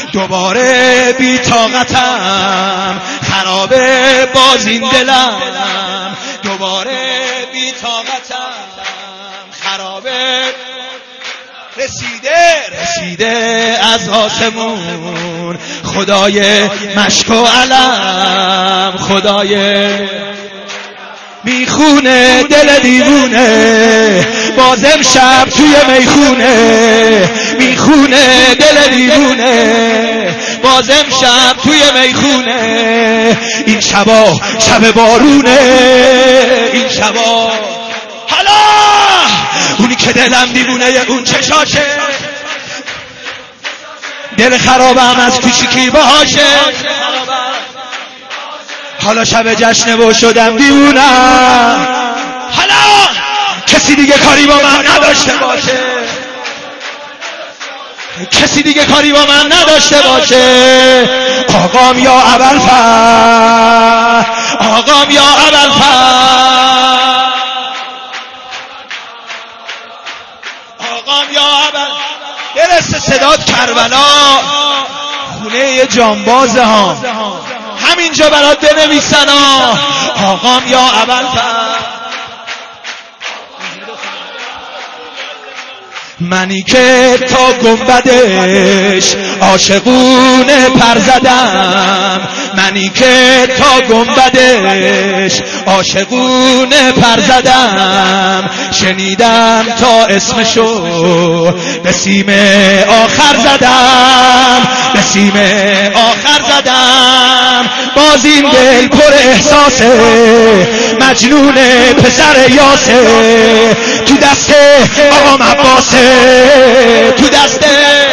دوباره بی طاقتم، خرابه باز این دلم، دوباره بی طاقتم، خرابه. رسیده از آسمون خدای مشک و علم، خدای میخونه دل دیوونه، باز امشب توی میخونه میخونه دل دیوونه، باز امشب توی میخونه. این شبا شب بارونه، این شبا حالا اونی که دلم دیوونه اون چشاشه، دل خرابم از کوچیکی باشه، حالا شب جشنه و شدم دیوونم، حالا کسی دیگه کاری با من نداشته باشه، کسی دیگه کاری با من نداشته باشه. آقام یا ابوالفضل، آقام یا ابوالفضل، آقام یا ابوالفضل. برسه صدات کربلا، خونه جانبازه ها، همینجا برات بنویسن ها. آقام یا ابوالفضل، منی که تا گنبدش عاشقونه پر زدم، منی که تا گنبدش عاشقونه پر زدم، شنیدم تا اسمشو به سیم آخر زدم، به سیم آخر زدم. باز این دل پر احساسه، مجنون پسر یاسه، تو دست آقام عباسه، تو دست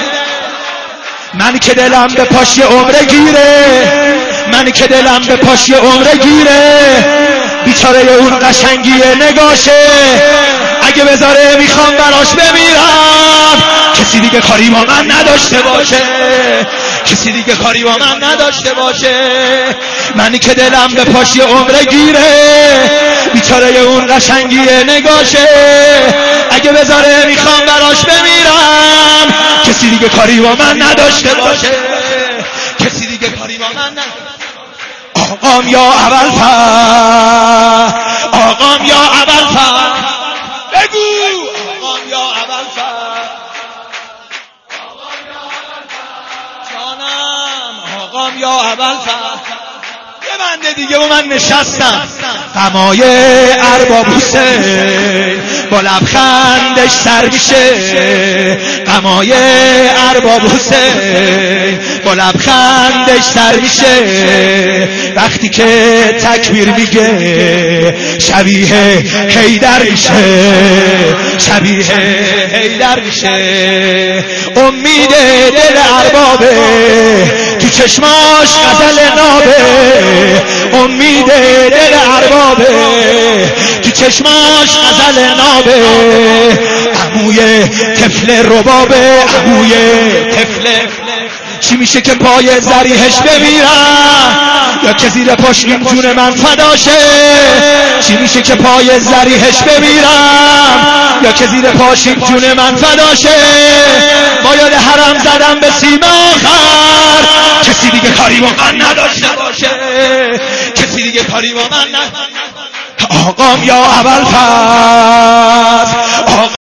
من که دلم به پاش عمره گیره، من که دلم به پاش عمره گیره. بیچاره اون قشنگی نگاشه، اگه بذاره میخوام براش بمیرم. کسی دیگه کاری با من نداشته باشه، کسی دیگه کاری با من نداشته باشه. منی که دلم به پاش عمره گیره، بیچاره اون قشنگی نگاشه، اگه بذاره میخوام براش بمیرم. کسی دیگه کاری با من نداشته باشه، کسی دیگه کاری با من نداشته. آقام یا ابوالفضل، آقام یا ابوالفضل، بگو آقام یا ابوالفضل، جانم آقام یا ابوالفضل. یه بنده دیگه و من نشستم، غمای ارباب حسین با لبخندش سر میشه، غمای ارباب حسین با لبخندش سر میشه. وقتی که تکبیر میگه شبیه حیدر میشه، شبیه حیدر میشه. امید دل اربابه تو چشماش غزل نابه، امید دل اربابه تو چشماش غزل نابه. عموی طفل ربابه، عموی طفل. چی میشه که پای زریحش بمیرم، یا که زیر پاش این جون من فداشه؟ چی میشه که پای زریحش بمیرم، یا که زیر پاش این جون من فداشه؟ با یاد حرم زدم به سیم آخر، کسی دیگه کاری با من نداشته باشه، کسی دیگه کاری با من نداشته. آقام یا ابوالفضل،